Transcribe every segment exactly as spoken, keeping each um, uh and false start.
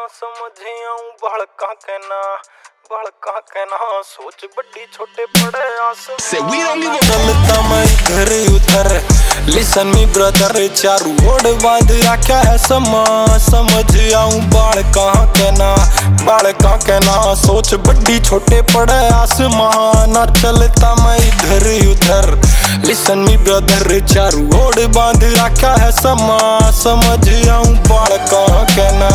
समझ आऊं बड़का कहना बड़का कहना सोच बड़ी छोटे पड़े आसमान चलता मैं इधर उधर लिसन मी ब्रदर चारू ओर बांध रखा है समा समझ आऊं बड़का कहना बड़का कहना सोच बड़ी छोटे पड़े आसमान चलता मैं इधर उधर लिसन मी ब्रदर चारू ओर बांध रखा है समा समझ आऊं बड़का कहना।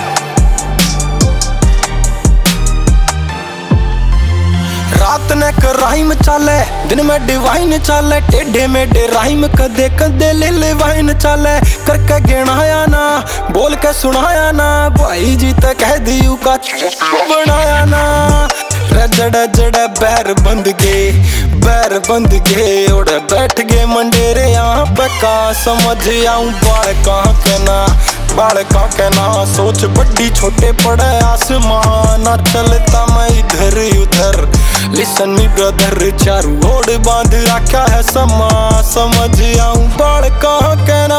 रात ने कर राइम चाले दिन में डिवाइन चाले टेढ़े मेढ़े राइम कदे कदे ले ले वाइन चाले करके गिनाया ना बोल के सुनाया ना भाई जी ते कह दियू का बनाया ना जड़ा जड़ा बैर बंद गए बैर बंद गए उड़ बैठ गए मंडेरे यहाँ पे का समझ आऊं बड़का कहना बड़का कहना सोच बड़ी छोटे पड़े आसमान चलता मैं इधर उधर लिसन मी ब्रदर चारू ओर बांध रखा है समा समझ आऊं बड़का कहना।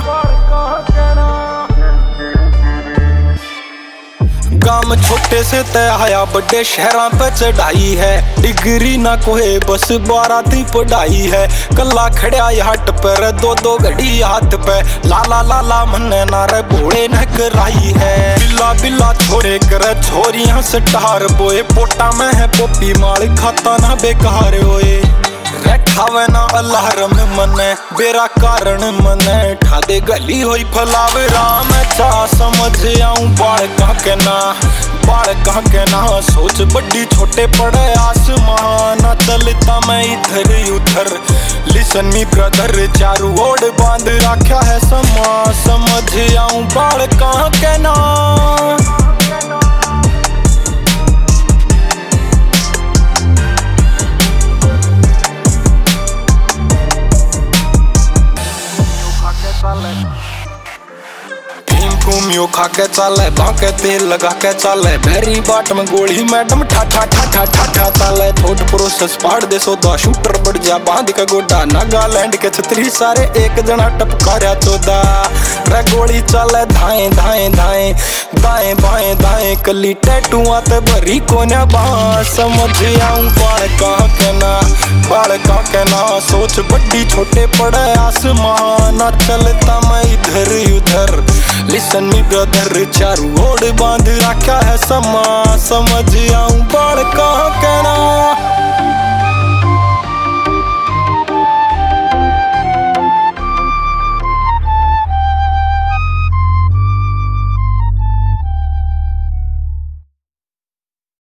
गांव छोटे से तय आया बड़े शहरों पे चढ़ाई है डिग्री ना कोई बस बारह दी पढ़ाई है कल्ला खड़ा हट पर दो दो घड़ी हाथ पे लाला लाला मन्ने नारे भोले न कराई है बिल्ला बिल्ला छोरे कर छोरियां से टार बोए पोटा में है पोपी माल खाता ना बेकार होए रखावे ना अल्लाह मने बेरा कारण मने ठादे गली होई फलावे राम चा समझ आऊं बड़का कहना बड़का कहना सोच बड़ी छोटे पड़े आसमान चलता मैं इधर उधर लिसन मी ब्रदर चारू ओर बांध रखा है समा समझ आऊं बड़का कहना। घूमियो खा के चाले बाके तेल लगा के चाले बेरी बाट में गोली मैडम ठा ठा ठा ठा ठा ठा चाले थोट प्रोसेस पाड़ दे सोदा शूटर बढ़ जा बांध का गोडा नागालैंड के छतरी सारे एक जना टपकारा चौदा रे गोली चाले धाए धाए धाए दाएं बाएं दाएं कली टैटू आते भरी कोन्या बां समझ आऊं बड़का कहना बड़का कहना सोच बड़ी छोटे पड़े आसमान चलता मैं इधर उधर लिसन मी ब्रदर चारू ओर बांध रखा है समा समझ आऊं बड़का कहना।